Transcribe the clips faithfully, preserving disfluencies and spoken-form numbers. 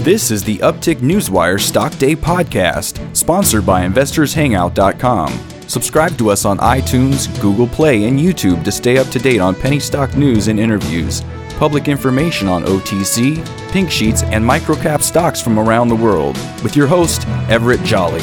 This is the Uptick Newswire Stock Day podcast, sponsored by investors hangout dot com. Subscribe to us on iTunes, Google Play, and YouTube to stay up to date on penny stock news and interviews, public information on O T C, pink sheets, and microcap stocks from around the world, with your host, Everett Jolly.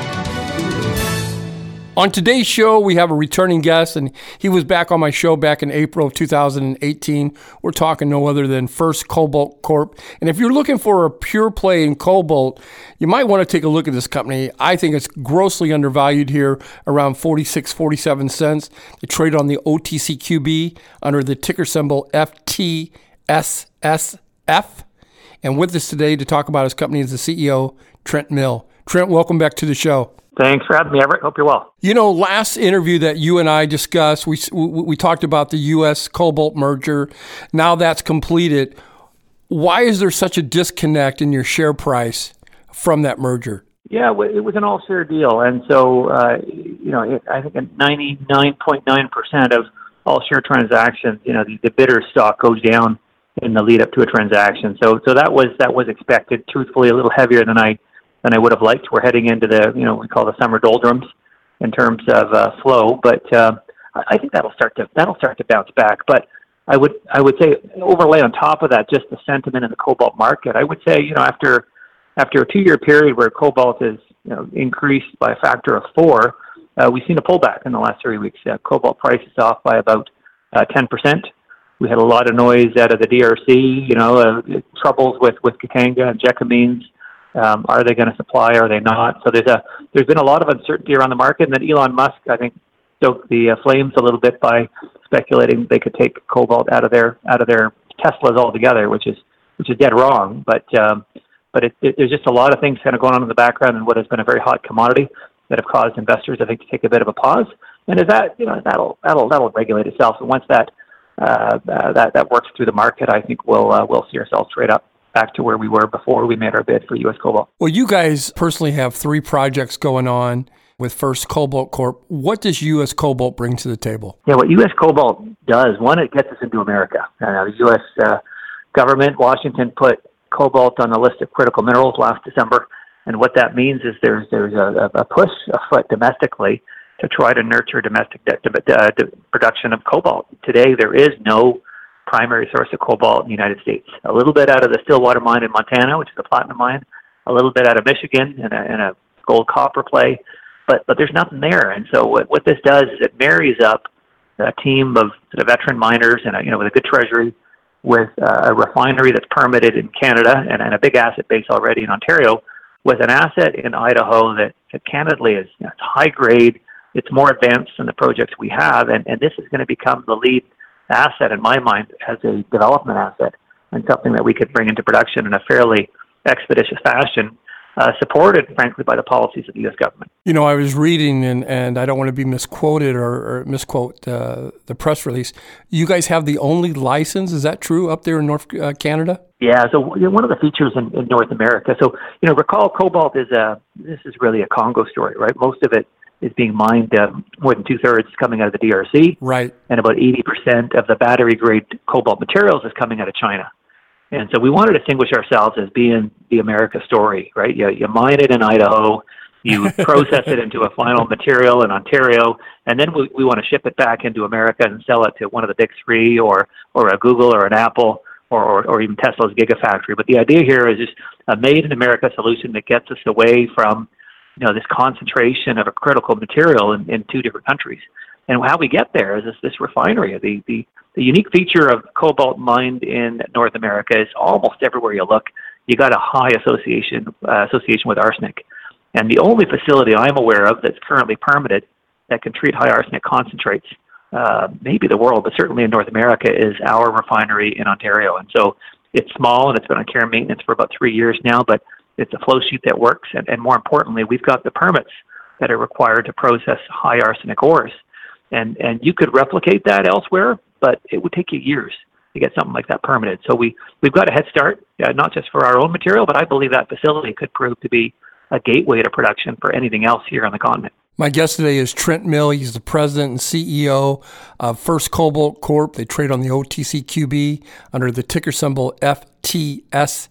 On today's show, we have a returning guest, and he was back on my show back in April of two thousand eighteen. We're talking no other than First Cobalt Corp. And if you're looking for a pure play in cobalt, you might want to take a look at this company. I think it's grossly undervalued here, around forty-six, forty-seven cents. They trade on the O T C Q B under the ticker symbol F T S S F. And with us today to talk about his company is the C E O, Trent Mill. Trent, welcome back to the show. Thanks for having me, Everett. Hope you're well. You know, last interview that you and I discussed, we, we we talked about the U S Cobalt merger. Now that's completed. Why is there such a disconnect in your share price from that merger? Yeah, it was an all-share deal. And so, uh, you know, it, I think ninety-nine point nine percent of all-share transactions, you know, the, the bidder stock goes down in the lead up to a transaction. So so that was that was expected, truthfully, a little heavier than I than I would have liked. We're heading into the, you know, we call the summer doldrums in terms of uh, flow, but uh, I think that'll start to that'll start to bounce back. But I would I would say overlay on top of that just the sentiment in the cobalt market. I would say, you know, after after a two-year period where cobalt is, you know, increased by a factor of four, uh, we've seen a pullback in the last three weeks. Uh, cobalt price is off by about uh, ten percent. We had a lot of noise out of the D R C, you know, uh, troubles with with Katanga and Gécamines. Um, are they going to supply? Are they not? So there's a there's been a lot of uncertainty around the market, and then Elon Musk, I think, stoked the uh, flames a little bit by speculating they could take cobalt out of their out of their Teslas altogether, which is which is dead wrong. But um, but it, it, there's just a lot of things kind of going on in the background, and what has been a very hot commodity that have caused investors, I think, to take a bit of a pause. And as that you know that'll that'll that'll regulate itself, and once that uh, uh, that that works through the market, I think we'll uh, we'll see ourselves trade up back to where we were before we made our bid for U S Cobalt. Well, you guys personally have three projects going on with First Cobalt Corp. What does U S Cobalt bring to the table? Yeah, what U S Cobalt does, one, it gets us into America. Uh, the U S uh, government, Washington, put cobalt on the list of critical minerals last December. And what that means is there's there's a, a push afoot domestically to try to nurture domestic de- de- de- de- production of cobalt. Today, there is no primary source of cobalt in the United States. A little bit out of the Stillwater mine in Montana, which is a platinum mine, a little bit out of Michigan in a, in a gold copper play, but but there's nothing there. And so what, what this does is it marries up a team of sort of veteran miners and a, you know with a good treasury with uh, a refinery that's permitted in Canada and, and a big asset base already in Ontario with an asset in Idaho that, that candidly is you know, it's high grade, it's more advanced than the projects we have, and, and this is going to become the lead asset in my mind as a development asset and something that we could bring into production in a fairly expeditious fashion, uh, supported, frankly, by the policies of the U S government. You know, I was reading, and, and I don't want to be misquoted or, or misquote uh, the press release. You guys have the only license, is that true, up there in North uh, Canada? Yeah, so you know, one of the features in, in North America, so, you know, recall cobalt is a, this is really a Congo story, right? Most of it is being mined, uh, more than two-thirds coming out of the D R C. Right. And about eighty percent of the battery-grade cobalt materials is coming out of China. And so we want to distinguish ourselves as being the America story, right? You, you mine it in Idaho, you process it into a final material in Ontario, and then we, we want to ship it back into America and sell it to one of the big three or, or a Google or an Apple or, or, or even Tesla's Gigafactory. But the idea here is just a made-in-America solution that gets us away from you know, this concentration of a critical material in, in two different countries. And how we get there is this, this refinery. The, the, the unique feature of cobalt mined in North America is almost everywhere you look, you got a high association uh, association with arsenic. And the only facility I'm aware of that's currently permitted that can treat high arsenic concentrates, uh, maybe the world, but certainly in North America, is our refinery in Ontario. And so it's small and it's been on care and maintenance for about three years now, but it's a flow sheet that works, and, and more importantly, we've got the permits that are required to process high arsenic ores. And and you could replicate that elsewhere, but it would take you years to get something like that permitted. So we, we've got a head start, uh, not just for our own material, but I believe that facility could prove to be a gateway to production for anything else here on the continent. My guest today is Trent Mill. He's the president and C E O of First Cobalt Corp. They trade on the O T C Q B under the ticker symbol F T S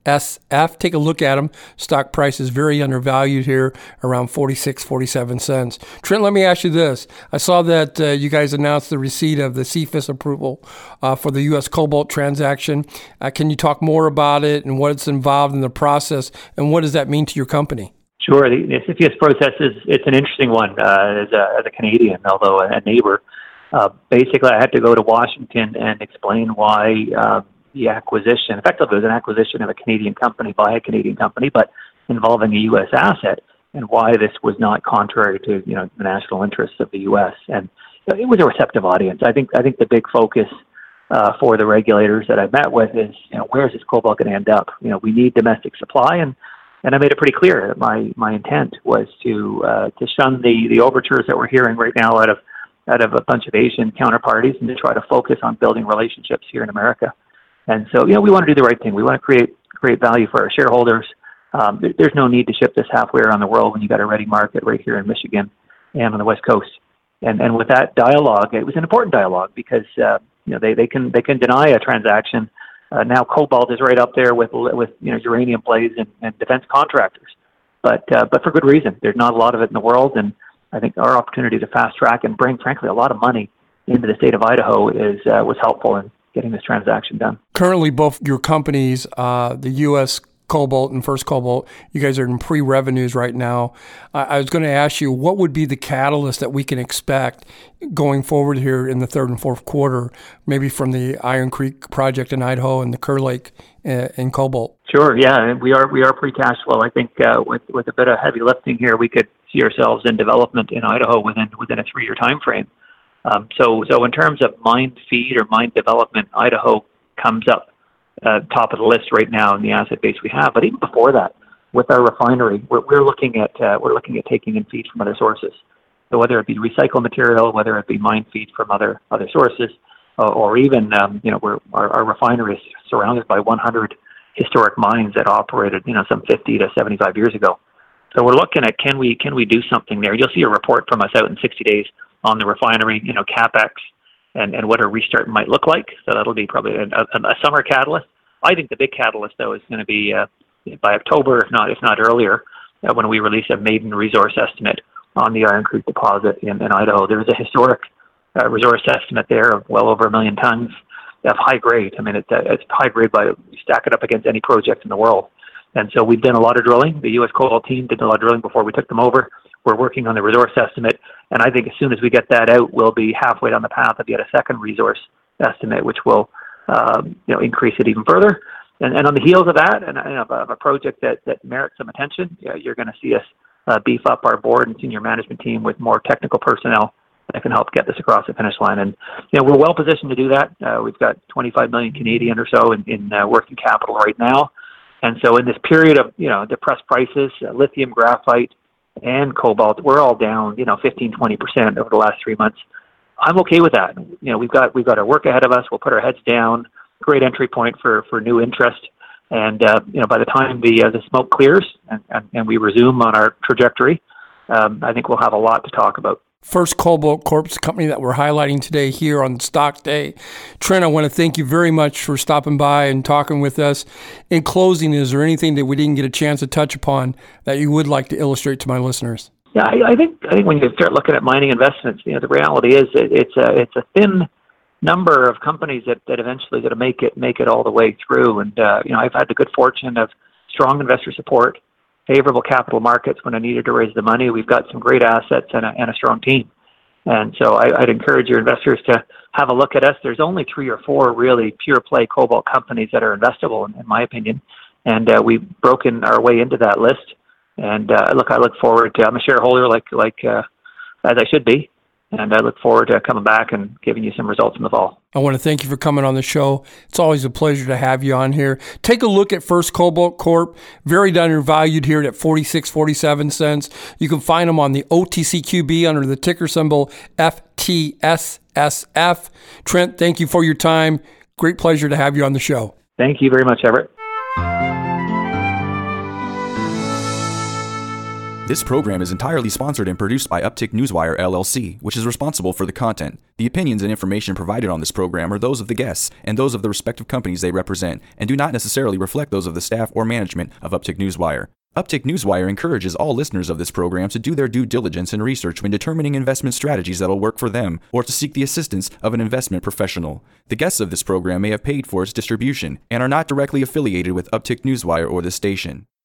S F. Take a look at them. Stock price is very undervalued here, around forty-six, forty-seven cents. Trent, let me ask you this. I saw that uh, you guys announced the receipt of the C F I U S approval uh, for the U S Cobalt transaction. Uh, can you talk more about it and what's involved in the process, and what does that mean to your company? Sure. The, the C F I U S process is it's an interesting one uh, as, a, as a Canadian, although a neighbor. Uh, basically, I had to go to Washington and explain why uh, the acquisition, effectively it was an acquisition of a Canadian company by a Canadian company, but involving a U S asset, and why this was not contrary to you know the national interests of the U S. And it was a receptive audience. I think I think the big focus uh, for the regulators that I met with is you know where is this cobalt going to end up? You know we need domestic supply, and and I made it pretty clear that my my intent was to uh, to shun the the overtures that we're hearing right now out of out of a bunch of Asian counterparties, and to try to focus on building relationships here in America. And so, you know, we want to do the right thing. We want to create create value for our shareholders. Um, there, there's no need to ship this halfway around the world when you got a ready market right here in Michigan and on the West Coast. And and with that dialogue, it was an important dialogue because uh, you know they, they can they can deny a transaction. Uh, now cobalt is right up there with with you know uranium plays and, and defense contractors, but uh, but for good reason. There's not a lot of it in the world, and I think our opportunity to fast track and bring, frankly, a lot of money into the state of Idaho is uh, was helpful in getting this transaction done. Currently, both your companies, uh, the U S Cobalt and First Cobalt, you guys are in pre-revenues right now. I, I was going to ask you, what would be the catalyst that we can expect going forward here in the third and fourth quarter, maybe from the Iron Creek project in Idaho and the Kerr Lake uh, in Cobalt? Sure, yeah, we are we are pre-cash flow. I think uh, with with a bit of heavy lifting here, we could see ourselves in development in Idaho within within a three-year time frame. Um, so so in terms of mine feed or mine development, Idaho comes up uh, top of the list right now in the asset base we have. But even before that, with our refinery, we're, we're looking at uh, we're looking at taking in feed from other sources. So whether it be recycled material, whether it be mine feed from other other sources, uh, or even um, you know we're, our, our refinery is surrounded by one hundred historic mines that operated you know some fifty to seventy-five years ago. So we're looking at can we can we do something there? You'll see a report from us out in sixty days on the refinery, you know, CapEx and, and what a restart might look like. So that'll be probably a, a, a summer catalyst. I think the big catalyst, though, is going to be uh, by October, if not if not earlier, uh, when we release a maiden resource estimate on the Iron Creek deposit in, in Idaho. There's a historic uh, resource estimate there of well over a million tons of high grade. I mean, it's, uh, it's high grade by you stack it up against any project in the world. And so we've done a lot of drilling. The U S Cobalt team did a lot of drilling before we took them over. We're working on the resource estimate, and I think as soon as we get that out, we'll be halfway down the path of yet a second resource estimate, which will um, you know increase it even further. And, and on the heels of that, and, and of, a, of a project that, that merits some attention, yeah, you're going to see us uh, beef up our board and senior management team with more technical personnel that can help get this across the finish line. And you know we're well positioned to do that. Uh, we've got twenty-five million Canadian or so in, in uh, working capital right now. And so in this period of, you know, depressed prices, uh, lithium, graphite, and cobalt, we're all down, you know, fifteen, twenty percent over the last three months. I'm okay with that. You know, we've got we've got our work ahead of us. We'll put our heads down. Great entry point for, for new interest. And, uh, you know, by the time the uh, the smoke clears and, and, and we resume on our trajectory, um, I think we'll have a lot to talk about. First Cobalt Corp's company that we're highlighting today here on Stock Day. Trent, I want to thank you very much for stopping by and talking with us. In closing, is there anything that we didn't get a chance to touch upon that you would like to illustrate to my listeners? Yeah, I, I think I think when you start looking at mining investments, you know, the reality is it, it's a it's a thin number of companies that, that eventually going to make it make it all the way through. And uh, you know, I've had the good fortune of strong investor support, favorable capital markets when I needed to raise the money. We've got some great assets and a, and a strong team. And so I, I'd encourage your investors to have a look at us. There's only three or four really pure play cobalt companies that are investable, in, in my opinion. And uh, we've broken our way into that list. And uh, look, I look forward to, I'm a shareholder like, like uh, as I should be. And I look forward to coming back and giving you some results in the fall. I want to thank you for coming on the show. It's always a pleasure to have you on here. Take a look at First Cobalt Corp. Very undervalued here at forty-six, forty-seven cents. You can find them on the O T C Q B under the ticker symbol F T S S F. Trent, thank you for your time. Great pleasure to have you on the show. Thank you very much, Everett. This program is entirely sponsored and produced by Uptick Newswire, L L C, which is responsible for the content. The opinions and information provided on this program are those of the guests and those of the respective companies they represent, and do not necessarily reflect those of the staff or management of Uptick Newswire. Uptick Newswire encourages all listeners of this program to do their due diligence and research when determining investment strategies that will work for them, or to seek the assistance of an investment professional. The guests of this program may have paid for its distribution and are not directly affiliated with Uptick Newswire or this station.